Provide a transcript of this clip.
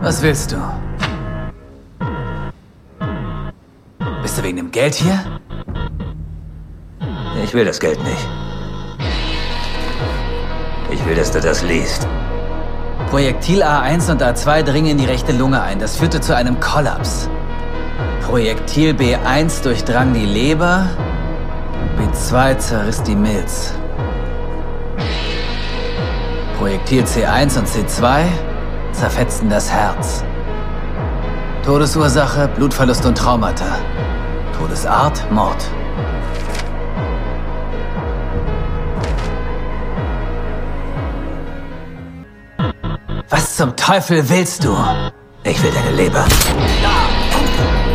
Was willst du? Bist du wegen dem Geld hier? Ich will das Geld nicht. Ich will, dass du das liest. Projektil A1 und A2 dringen in die rechte Lunge ein. Das führte zu einem Kollaps. Projektil B1 durchdrang die Leber. B2 zerriss die Milz. Projektil C1 und C2 zerfetzten das Herz. Todesursache, Blutverlust und Traumata. Todesart, Mord. Was zum Teufel willst du? Ich will deine Leber.